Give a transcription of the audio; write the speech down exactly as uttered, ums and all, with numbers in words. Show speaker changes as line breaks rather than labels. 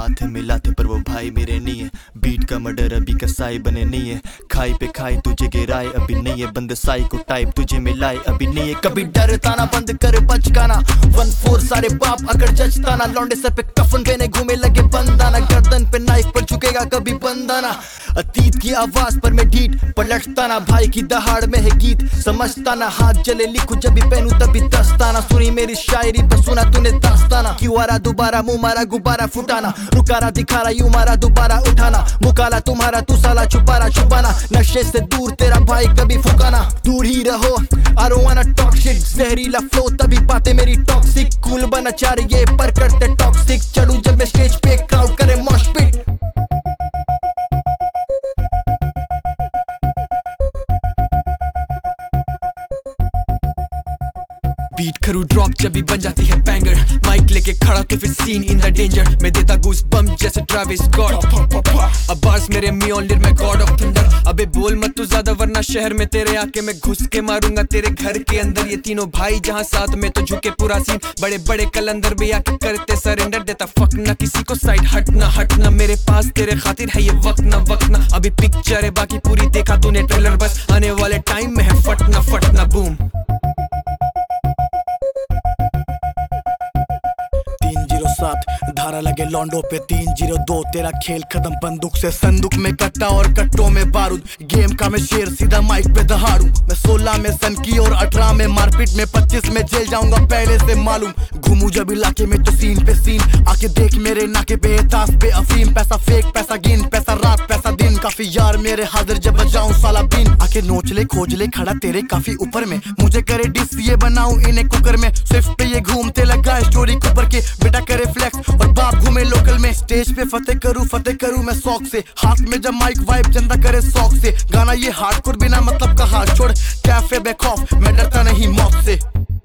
हाथ मिलाते पर वो भाई मेरे नहीं है। बीट का मर्डर अभी कसाई बने नहीं है। खाई पे खाई तुझे गिराए अभी नहीं है। बंद साई को टाइप तुझे मिलाए अभी नहीं है। कभी डरता ना बंद कर बचकाना। वन फोर सारे बाप अगर जचता ना। लौंडे सर पे कफन पहने घूमे लगे बंदाना। गर्दन पे नाइफ पर झुकेगा कभी बंदाना। अतीत की आवाज पर मैं ढीठ पलटता ना। भाई की दहाड़ में है गीत समझता ना। हाथ जले लिखू जब भी पहनू तभी दस्ताना। सुनी मेरी शायरी पर सुना तूने दास्ताना। क्यों आ रहा दोबारा मुंह मारा गुब्बारा फुटाना। रुकारा दिखारा यूं मारा दोबारा उठाना। मुकाला तुम्हारा तू साला छुपारा छुपाना। नशे से दूर तेरा भाई कभी फुकाना। दूर ही रहो I don't wanna talk shit। जहरीला फ्लो तभी बातें मेरी टॉक्सिक। कूल बना चाह रही पर करते टॉक्सिक। चढ़ू जब मैं स्टेज पे क्राउड करे मॉश पिट।
बीट करूँ ड्रॉप जब भी बन जाती है बैंगर। माइक लेके खड़ा तो फिर सीन इन द डेंजर। मैं देता गूस बम जैसे ट्रेविस स्कॉट। अब बार्स मेरे मियोलिर में गॉड ऑफ थंडर। अबे बोल मत तू ज्यादा वरना शहर में तेरे आके मैं घुस के मारूंगा तेरे घर के अंदर। ये तीनों भाई जहाँ साथ में तो झुके पूरा सीन। बड़े बड़े कलंदर भी आके करते सरेंडर। देता फक ना किसी को साइड हटना हटना। मेरे पास तेरे खातिर है ये वक्त ना वक्त ना। अभी पिक्चर है बाकी पूरी देखा तूने ट्रेलर बस। आने वाले टाइम में है फटना फटना बूम।
धारा लगे लॉन्डो पे तीन जीरो दो। तेरा खेल खत्म बंदूक से संदूक में कट्टा और कट्टों में बारूद। गेम का मैं शेर सीधा माइक पे दहाड़ू। मैं सोलह में सन की और अठारह में मारपीट में पच्चीस में जेल जाऊंगा पहले से मालूम। घूमू जब इलाके में तो सीन पे सीन। आके देख मेरे नाके पे ताश पे अफीम। पैसा फेक पैसा गिन पैसा रात पैसा दिन। काफी यार मेरे हाजिर जब बजाऊं साला बिन। आके नोच ले खोज ले खड़ा तेरे काफी ऊपर में। मुझे करे डिस ये बनाऊं इन्हें कुकर में। स्विफ्ट पे ये घूमते लगा स्टोरी कुपर के। बेटा करे फ्लेक्स और बाप घूमे लोकल में। स्टेज पे फतेह करूं फतेह करूं मैं शौक से। हाथ में जब माइक वाइब चंदा करे शौक से। गाना ये हार्डकोर बिना मतलब का हाथ छोड़। कैफे बैक ऑफ मैं डरता नहीं मौत से।